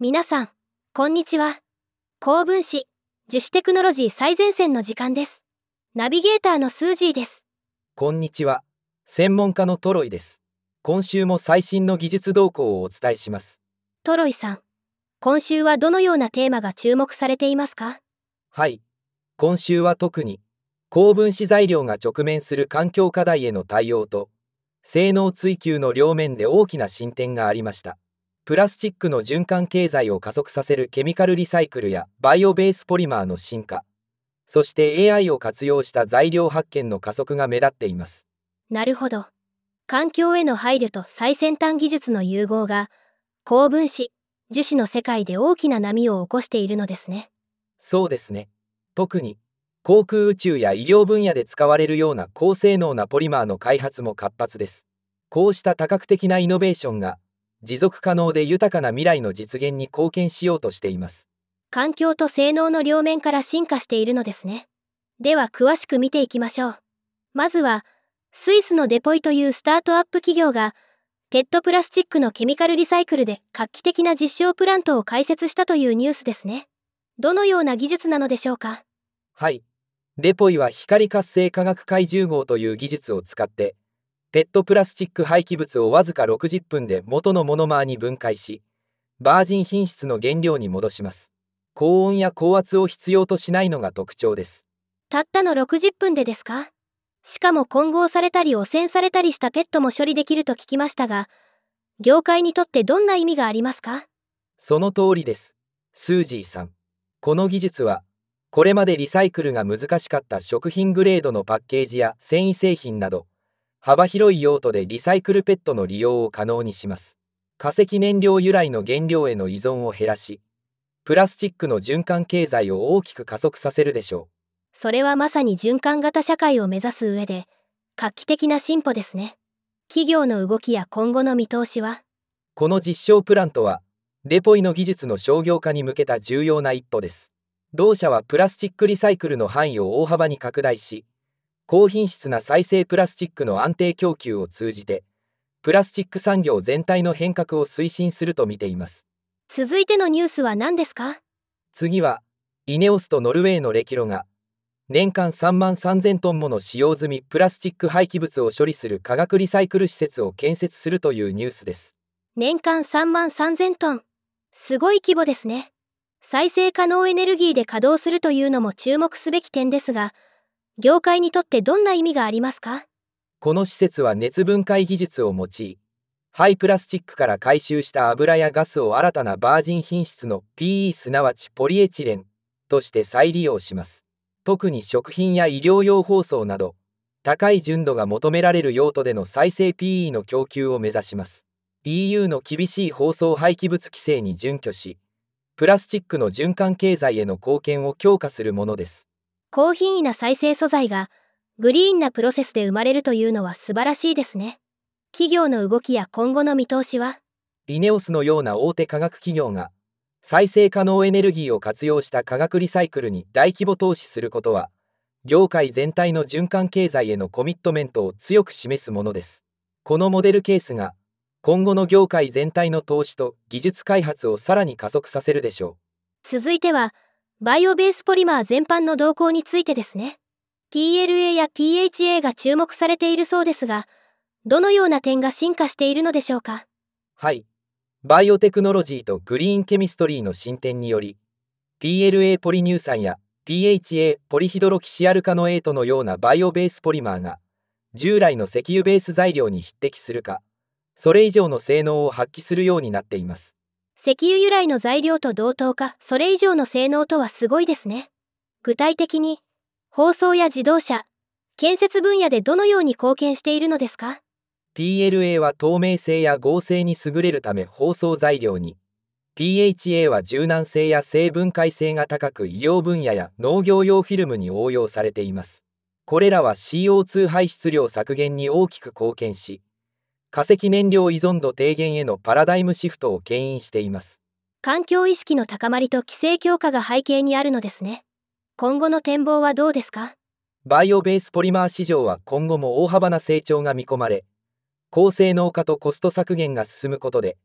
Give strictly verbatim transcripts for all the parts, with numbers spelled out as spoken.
皆さん、こんにちは。高分子、樹脂テクノロジー最前線の時間です。ナビゲーターのスージーです。 こんにちは。専門家のトロイです。今週も最新の技術動向をお伝えします。 トロイさん、今週はどのようなテーマが注目されていますか？ はい。今週は特に、高分子材料が直面する環境課題への対応と、性能追求の両面で大きな進展がありました。プラスチックの循環経済を加速させるケミカルリサイクルやバイオベースポリマーの進化、そして エーアイ を活用した材料発見の加速が目立っています。 なるほど。環境への配慮と最先端技術の融合が、高分子、樹脂の世界で大きな波を起こしているのですね。 そうですね。特に、航空宇宙や医療分野で使われるような高性能なポリマーの開発も活発です。こうした多角的なイノベーションが、持続可能で豊かな未来の実現に貢献しようとしています。 環境と性能の両面から進化しているのですね。では詳しく見ていきましょう。まずは、スイスのデポイというスタートアップ企業が、ペットプラスチックのケミカルリサイクルで画期的な実証プラントを開設したというニュースですね。どのような技術なのでしょうか？ はい。デポイは光活性化学怪獣号という技術を使って、ペットプラスチック廃棄物をわずかろくじゅっぷんで元のモノマーに分解し、バージン品質の原料に戻します。高温や高圧を必要としないのが特徴です。 たったのろくじゅっぷんでですか？しかも混合されたり汚染されたりしたペットも処理できると聞きましたが、業界にとってどんな意味がありますか？ その通りです。スージーさん。この技術は、これまでリサイクルが難しかった食品グレードのパッケージや繊維製品など、幅広い用途でリサイクルペットの利用を可能にします。化石燃料由来の原料への依存を減らし、プラスチックの循環経済を大きく加速させるでしょう。 それはまさに循環型社会を目指す上で、画期的な進歩ですね。企業の動きや今後の見通しは？ この実証プラントは、デポイの技術の商業化に向けた重要な一歩です。同社はプラスチックリサイクルの範囲を大幅に拡大し、高品質な再生プラスチックの安定供給を通じて、プラスチック産業全体の変革を推進すると見ています。 続いてのニュースは何ですか？ 次は、イネオスとノルウェーのレキロが、年間さんまんさんぜんトンもの使用済みプラスチック廃棄物を処理する化学リサイクル施設を建設するというニュースです。 年間さんまんさんぜんトン。すごい規模ですね。再生可能エネルギーで稼働するというのも注目すべき点ですが、業界にとってどんな意味がありますか？ この施設は熱分解技術を用い、廃プラスチックから回収した油やガスを新たなバージン品質の ピーイー すなわちポリエチレンとして再利用します。特に食品や医療用包装など、高い純度が求められる用途での再生 ピーイー の供給を目指します。イーユー の厳しい包装廃棄物規制に準拠し、プラスチックの循環経済への貢献を強化するものです。 高品位な再生素材がグリーンなプロセスで生まれるというのは素晴らしいですね。企業の動きや今後の見通しは？ イネオスのような大手化学企業が、再生可能エネルギーを活用した化学リサイクルに大規模投資することは、業界全体の循環経済へのコミットメントを強く示すものです。このモデルケースが、今後の業界全体の投資と技術開発をさらに加速させるでしょう。続いては、バイオベースポリマー全般の動向についてですね。ピーエルエー や ピーエイチエー が注目されているそうですが、どのような点が進化しているのでしょうか？ はい。バイオテクノロジーとグリーンケミストリーの進展により、ピーエルエー ポリ乳酸や ピーエイチエー ポリヒドロキシアルカノエートのようなバイオベースポリマーが、従来の石油ベース材料に匹敵するか、それ以上の性能を発揮するようになっています。 石油由来の材料と同等か、それ以上の性能とはすごいですね。具体的に、包装や自動車、建設分野でどのように貢献しているのですか？ ピーエルエー は透明性や合成に優れるため包装材料に、ピーエイチエー は柔軟性や生分解性が高く医療分野や農業用フィルムに応用されています。これらは シーオーツー 排出量削減に大きく貢献し、化石燃料依存度低減へのパラダイムシフトを牽引しています。 環境意識の高まりと規制強化が背景にあるのですね。今後の展望はどうですか？ バイオベースポリマー市場は今後も大幅な成長が見込まれ、高性能化とコスト削減が進むことで、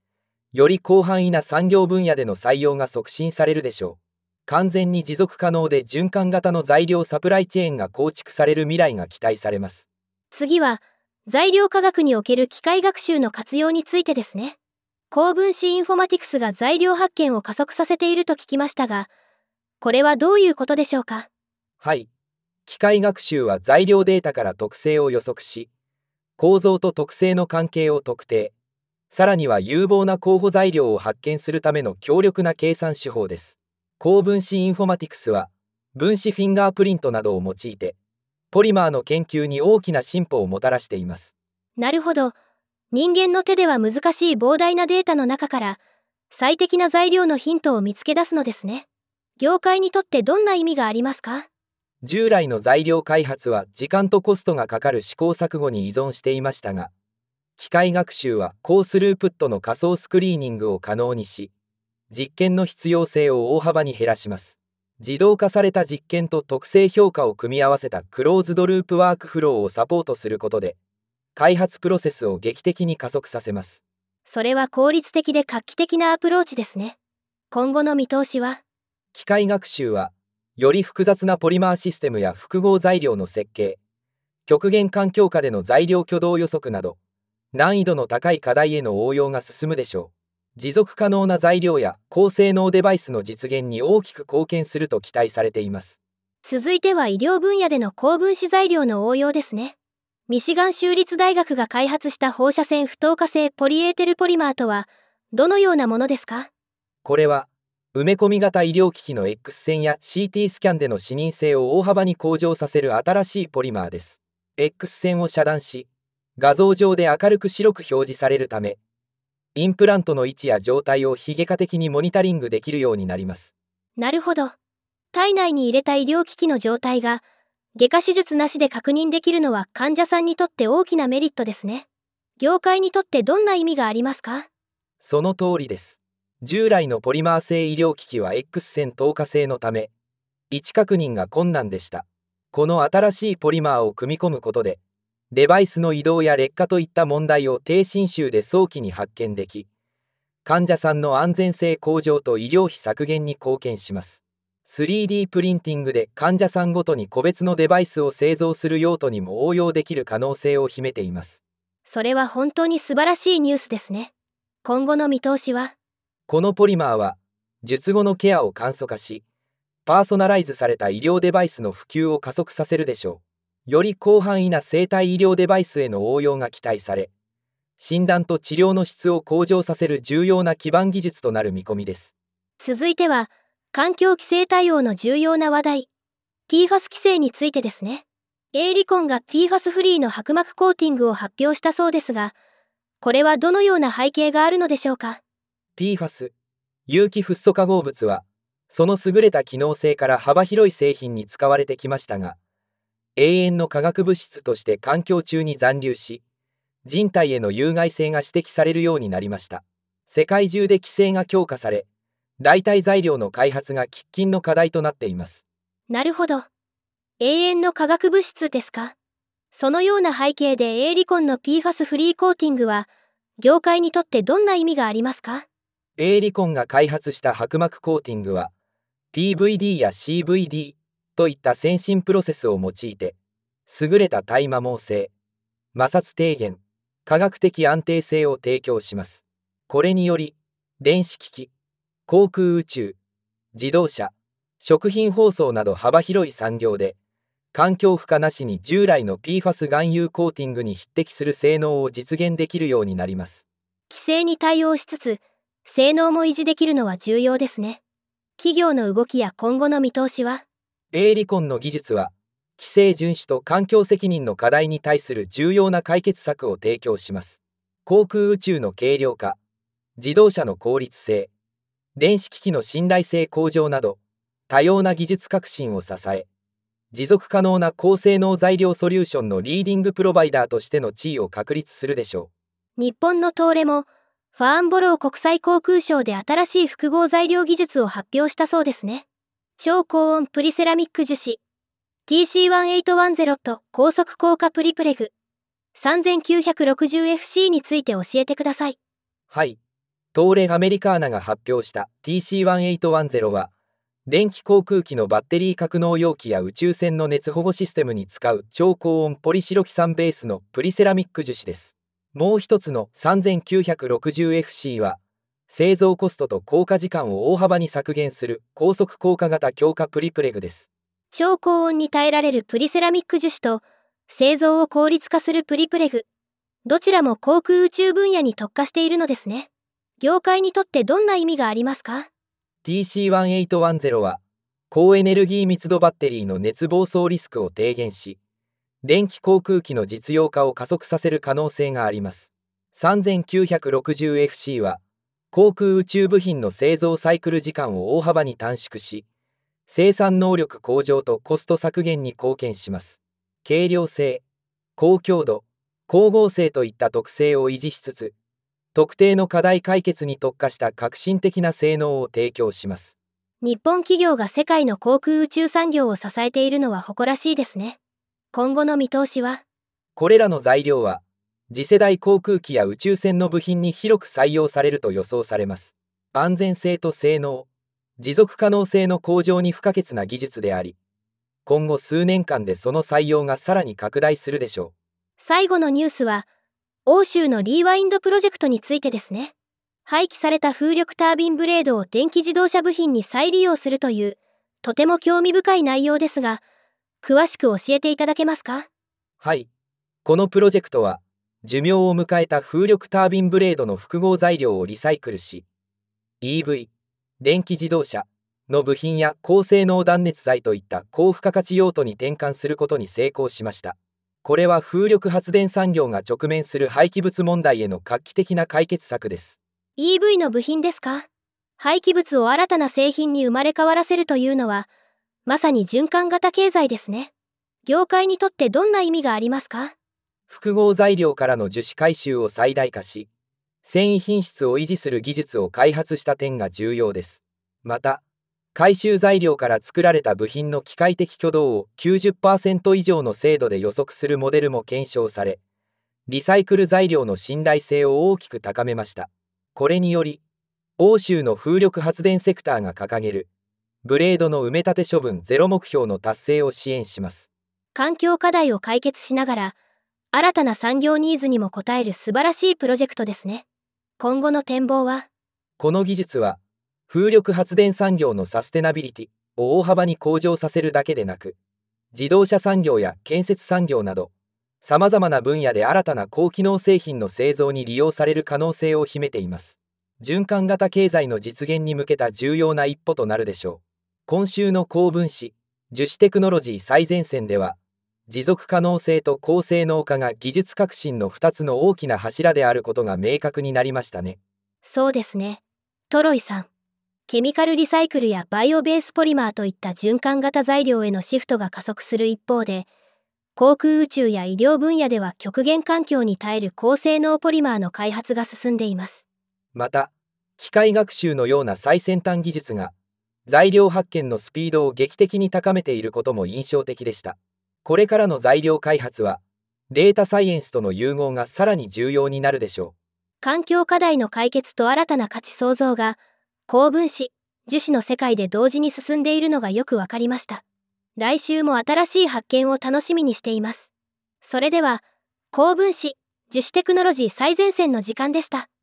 より広範囲な産業分野での採用が促進されるでしょう。完全に持続可能で循環型の材料サプライチェーンが構築される未来が期待されます。 次は、材料科学における機械学習の活用についてですね。高分子インフォマティクスが材料発見を加速させていると聞きましたが、これはどういうことでしょうか？ はい。機械学習は材料データから特性を予測し、構造と特性の関係を特定、さらには有望な候補材料を発見するための強力な計算手法です。高分子インフォマティクスは、分子フィンガープリントなどを用いて、ポリマーの研究に大きな進歩をもたらしています。 なるほど。人間の手では難しい膨大なデータの中から、最適な材料のヒントを見つけ出すのですね。業界にとってどんな意味がありますか？ 従来の材料開発は時間とコストがかかる試行錯誤に依存していましたが、機械学習は高スループットの仮想スクリーニングを可能にし、実験の必要性を大幅に減らします。自動化された実験と特性評価を組み合わせたクローズドループワークフローをサポートすることで、開発プロセスを劇的に加速させます。 それは効率的で画期的なアプローチですね。今後の見通しは？ 機械学習は、より複雑なポリマーシステムや複合材料の設計、極限環境下での材料挙動予測など、難易度の高い課題への応用が進むでしょう。持続可能な材料や高性能デバイスの実現に大きく貢献すると期待されています。 続いては医療分野での高分子材料の応用ですね。ミシガン州立大学が開発した放射線不透過性ポリエーテルポリマーとはどのようなものですか？ これは埋め込み型医療機器の X 線や シーティー スキャンでの視認性を大幅に向上させる新しいポリマーです。X 線を遮断し、画像上で明るく白く表示されるため、インプラントの位置や状態を非外科的にモニタリングできるようになります。 なるほど。体内に入れた医療機器の状態が外科手術なしで確認できるのは患者さんにとって大きなメリットですね。業界にとってどんな意味がありますか？ その通りです。従来のポリマー製医療機器は X 線透過性のため、位置確認が困難でした。この新しいポリマーを組み込むことで、デバイスの移動や劣化といった問題を低侵襲で早期に発見でき、患者さんの安全性向上と医療費削減に貢献します。スリーディー プリンティングで患者さんごとに個別のデバイスを製造する用途にも応用できる可能性を秘めています。 それは本当に素晴らしいニュースですね。今後の見通しは？ このポリマーは、術後のケアを簡素化し、パーソナライズされた医療デバイスの普及を加速させるでしょう。より広範囲な生体医療デバイスへの応用が期待され、診断と治療の質を向上させる重要な基盤技術となる見込みです。 続いては、環境規制対応の重要な話題、ピーファス 規制についてですね。エーリコンが ピーファス フリーの薄膜コーティングを発表したそうですが、これはどのような背景があるのでしょうか？ ピーファス、有機フッ素化合物は、その優れた機能性から幅広い製品に使われてきましたが、永遠の化学物質として環境中に残留し、人体への有害性が指摘されるようになりました。世界中で規制が強化され、代替材料の開発が喫緊の課題となっています。 なるほど。永遠の化学物質ですか？そのような背景でエーリコンの ピーファス フリーコーティングは、業界にとってどんな意味がありますか？ エーリコンが開発した薄膜コーティングは、ピーブイディー や シーブイディー といった先進プロセスを用いて、優れた耐摩耗性、摩擦低減、科学的安定性を提供します。これにより、電子機器、航空宇宙、自動車、食品包装など幅広い産業で、環境負荷なしに従来の ピーファス 含有コーティングに匹敵する性能を実現できるようになります。 規制に対応しつつ、性能も維持できるのは重要ですね。企業の動きや今後の見通しは？ エーリコンの技術は、規制遵守と環境責任の課題に対する重要な解決策を提供します。航空宇宙の軽量化、自動車の効率性、電子機器の信頼性向上など、多様な技術革新を支え、持続可能な高性能材料ソリューションのリーディングプロバイダーとしての地位を確立するでしょう。日本の東レも、ファーンボロー国際航空ショーで新しい複合材料技術を発表したそうですね。超高温プリセラミック樹脂 ティーシーせんはちじゅう と高速硬化プリプレグ さんぜんきゅうひゃくろくじゅうエフシー について教えてください。 はい。 東レアメリカーナが発表した ティーシーせんはちじゅう は、電気航空機のバッテリー格納容器や宇宙船の熱保護システムに使う超高温ポリシロキサンベースのプリセラミック樹脂です。もう一つの さんぜんきゅうひゃくろくじゅうエフシー は、製造コストと降下時間を大幅に削減する高速降下型強化プリプレグです。 超高温に耐えられるプリセラミック樹脂と製造を効率化するプリプレグ、どちらも航空宇宙分野に特化しているのですね。業界にとってどんな意味がありますか？ ティーシーせんはちじゅう は、高エネルギー密度バッテリーの熱暴走リスクを低減し、電気航空機の実用化を加速させる可能性があります。さんぜんきゅうひゃくろくじゅうエフシー は、航空宇宙部品の製造サイクル時間を大幅に短縮し、生産能力向上とコスト削減に貢献します。軽量性、高強度、光合成といった特性を維持しつつ、特定の課題解決に特化した革新的な性能を提供します。 日本企業が世界の航空宇宙産業を支えているのは誇らしいですね。今後の見通しは？ これらの材料は、次世代航空機や宇宙船の部品に広く採用されると予想されます。安全性と性能、持続可能性の向上に不可欠な技術であり、今後数年間でその採用がさらに拡大するでしょう。 最後のニュースは、欧州のリーワインドプロジェクトについてですね。廃棄された風力タービンブレードを電気自動車部品に再利用するという、とても興味深い内容ですが、詳しく教えていただけますか？ はい。このプロジェクトは、寿命を迎えた風力タービンブレードの複合材料をリサイクルし、イーブイ、電気自動車の部品や高性能断熱材といった高付加価値用途に転換することに成功しました。これは風力発電産業が直面する廃棄物問題への画期的な解決策です。 イーブイ の部品ですか？廃棄物を新たな製品に生まれ変わらせるというのは、まさに循環型経済ですね。業界にとってどんな意味がありますか？ 複合材料からの樹脂回収を最大化し、繊維品質を維持する技術を開発した点が重要です。また、回収材料から作られた部品の機械的挙動を きゅうじゅっパーセント 以上の精度で予測するモデルも検証され、リサイクル材料の信頼性を大きく高めました。これにより、欧州の風力発電セクターが掲げる、ブレードの埋め立て処分ゼロ目標の達成を支援します。 環境課題を解決しながら、新たな産業ニーズにも応える素晴らしいプロジェクトですね。今後の展望は？ この技術は、風力発電産業のサステナビリティを大幅に向上させるだけでなく、自動車産業や建設産業など、さまざまな分野で新たな高機能製品の製造に利用される可能性を秘めています。循環型経済の実現に向けた重要な一歩となるでしょう。今週の高分子、樹脂テクノロジー最前線では、持続可能性と高性能化が技術革新のふたつの大きな柱であることが明確になりましたね。 そうですね。トロイさん。ケミカルリサイクルやバイオベースポリマーといった循環型材料へのシフトが加速する一方で、航空宇宙や医療分野では極限環境に耐える高性能ポリマーの開発が進んでいます。 また、機械学習のような最先端技術が、材料発見のスピードを劇的に高めていることも印象的でした。これからの材料開発は、データサイエンスとの融合がさらに重要になるでしょう。 環境課題の解決と新たな価値創造が、高分子、樹脂の世界で同時に進んでいるのがよくわかりました。来週も新しい発見を楽しみにしています。それでは、高分子、樹脂テクノロジー最前線の時間でした。